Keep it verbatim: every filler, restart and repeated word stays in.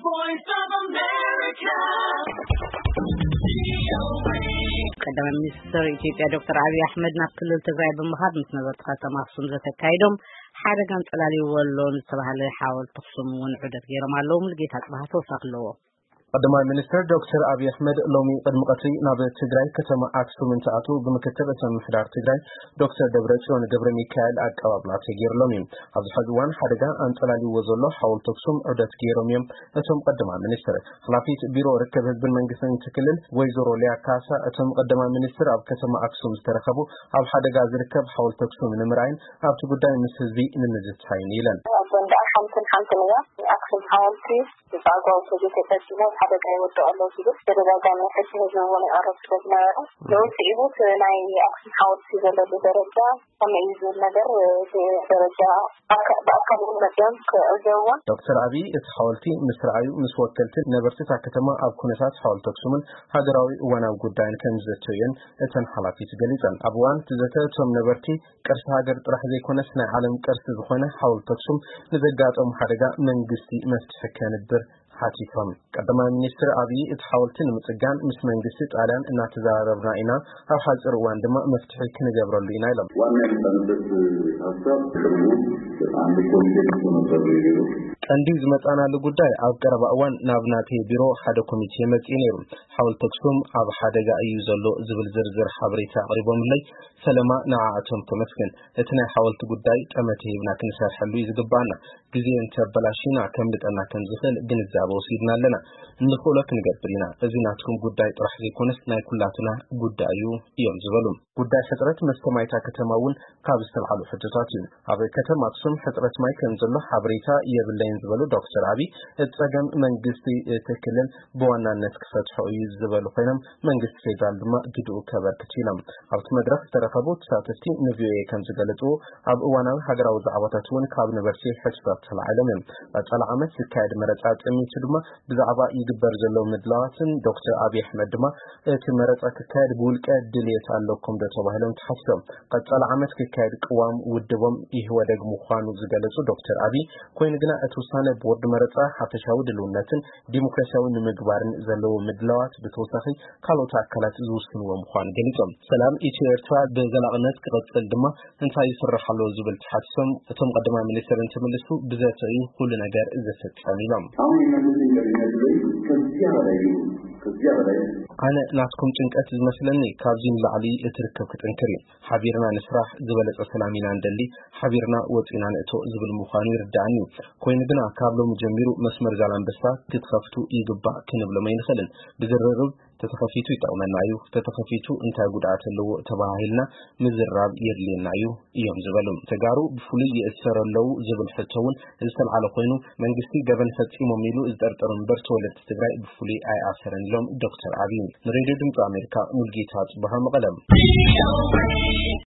Voice of America. ቀዳማይ ሚኒስትር ኢትዮጵያ ዶክተር አብይ አህመድ ናብ ክልል ትግራይ በመኻድ ምስ ነበርቲ ከተማ አክሱም ዘተካይዶም ሓደጋን ጸላሊ ወሎን ዝተባሃለ ሓወልቲ አክሱም ውን ዑደት ገይሮም ኣለዉ ሙልጌታ ጽባህ ተወሳኽለዎ ቀዳማይ ሚኒስትር ዶክተር አብይ አህመድ ሎሚ ቅድሚ ቀትሪ ናብ ትግራይ ከተማ አክሱም እንተኣቱ ብምክትል እቶም ምሕዳር ትግራይ ዶክተር ደብረጽዮን ገብረ ሚካኤል አቀባብላ ተገይርሎም እዩ ኣብዚ ሕዚ እዋን ሓደጋ አንጸላሊዎ ዘሎ ሓወልቲ አክሱም ዑደት ገይሮም እዮም እቶም ቀዳማይ ሚኒስትር ሓላፊት ቢሮ ርክብ ህዝብን መንግስትን ትክልል ወይዘሮ ሊያ ካሳ እቶም ቀዳማይ ሚኒስትር ኣብ ከተማ አክሱም ዝተረኸቡ ኣብ ሓደጋ ዝርከብ ሓወልቲ አክሱም ንምርኣይን ኣብቲ ጉዳይ ምስ ህዝቢ ንምዝትሓይን ኢለን ወንዳ ሓምትን ሓምትን እያ አክሱም ሓወልቲ ብዛጓው ተጀተተሲሞ ሓደጋ ይወጣሉ ሲሉ ተደጋጋሚ ሕዝብ ዝወነ አረፍት በዝነበረ ለውጥይት ናይ አክሱም ሓወልቲ ዘለሉ ደረጃ ከመይዙ ነገር ደረጃ በአካባቢ መጥያም ከዘዋ ዶክተር አብይ እቲ ሓወልቲ ምስ ረኣዩ ምስ ወከልትን ነበርቲታ ከተማ ኣብ ኩነታት ሓወልቲ አክሱምን ሃገራዊ እዋናዊ ጉዳይን ከም ዘተየን እተን ሓላፊት ገሊፀን ኣብ እዋን ትዘተቶም ነበርቲ ቅርሲ ሃገር ጥራሕ ዘይኮነስ ናይ ዓለም ቅርሲ ዝኾነ ሓወልቲ አክሱም ንዘጋጠሙ ሓደጋ መንግስቲ መፍትሒ ከንብር ሓቲቶም ቀዳማይ ሚኒስትር አብይ እቲ ሓወልቲ ንምጽጋን ምስ መንግስቲ ጣልያን እናተዘራረብና ኢና ኣብ ሓጽር እዋን ድማ መፍትሒ ክንገብረሉ ኢና ኢሎም ዋና የምታንበት ሀሳብ አንድ ኮሚቴ ነው ቀንዲ ዝመጣናሉ ጉዳይ ኣብ ቀረባ እዋን ናብ ናቴ ቢሮ ሓደ ኮሚቴ መጽኢ ነይሩ ሓወልቲ አክሱም ኣብ ሓደጋ እዩ ዘሎ ዝብል ዝርዝር ሓበሬታ አቅሪቦምለይ ሰለማ ንዓኣቶም ተመስገን እቲ ናይ ሓወልቲ ጉዳይ ጠመተ ሂብና ክንሰርሐሉ ይዝግባና ግዜ እንተበላሽና ከምልጠና ከም ዝኽእል ግንዛቤ ወሲድና ኣለና ንኽእሎ ክንገብር ኢና እዚ ናትኩም ጉዳይ ጥራሕ ዘይኮነስ ናይ ኩላትና ጉዳይ እዩ እዮም ዝበሉ ጉዳይ ሕፅረት መስተማይታ ከተማ እውን ካብ ዝተልዓሉ ሕቶታት እዩ ኣብ ከተማ አክሱም ሕፅረት ማይ ከም ዘሎ ሓበሬታ የብለይን ዝበሉ ዶክተር አብይ እጸገም መንግስቲ ትክክልን በዋናነት ክፈትሖ እዩ ዝበሉ ኮይኖም መንግስቲ ፌደራል ድማ ግድኡ ከበርክት ኢሎም ኣብቲ መድረክ ዝተረኸቡ ተሳተፍቲ ንቪኦኤ ከም ዝገለጹ ኣብ እዋናዊ ሃገራዊ ዛዕባታት እውን ካብ ነበርቲ ሕቶታት ተላዒሎም እዮም በጸላ ዓመት ዝካየድ መረፃ ጥሚት ድማ ብዛዕባ ይግበር ዘሎ ምድላዋትን ዶክተር አብይ አህመድ ድማ እቲ መረፃ ክካየድ ብውልቀ ድልየት ኣለኩም ዶ ተባሂሎም ተሓሲቦም ቀጸላ ዓመት ክካየድ ቅዋም ውድቦም ይህወደግ ምዃኑ ዝገለጹ ዶክተር አብይ ኮይኑ ግና እቲ ውሳነ ቦርድ መረፃ ሓፈሻዊ ድልውነትን ዲሞክራሲያዊ ንምግባርን ዘለዎ ምድላዋት ብተወሳኺ ካልኦት ኣካላት ዝውስንዎ ምዃኑ ገሊፆም ሰላም ኢትዮ ኤርትራ ብዘላቕነት ክቐጽል ድማ እንታይ ይስራሕ ኣሎ ዝብል ተሓሲቦም እቶም ቀዳማይ ሚኒስትር እንትምልሱ ብዘተ እዩ ኩሉ ነገር ዘፈጸም ኢሎም ኣነ ናትኩም ጭንቀት ዝመስለኒ ካብዚ ንላዕሊ እትርከብ ክጥንክር እዩ ሓቢርና ንስራሕ ዝበለጸ ሰላም ኢና እንደሊ ሓቢርና ወፂና ንእቶ ዝብል ምዃኑ ይርዳእኒ ኮይኑ ግና ካብ ሎሚ ጀሚሩ መስመር ዛላንበሳ ክትኸፍቱ ይግባእ ክንብሎም ኣይንኽእልን ብዝርርብ ተተኸፊቱ ይጠቕመና እዩ ተተኸፊቱ እንታይ ጉድኣት ኣለዎ ተባሂልና ምዝራብ የድልየና እዩ እዮም ዝበሉ ተጋሩ ብፍሉይ ይእሰረለው ዝብል ሕቶውን ዝተልዓለ ኮይኑ መንግስቲ ገበን ፈጺሞም ኢሉ ዝጠርጠሩ እምበር ተወለድቲ ትግራይ ብፍሉይ ኣይኣሰረን ኢሎም ዶክተር አብይ ንሬድዮ ድምፂ ኣሜሪካ ሙልጌታ ጽባህ መቐለም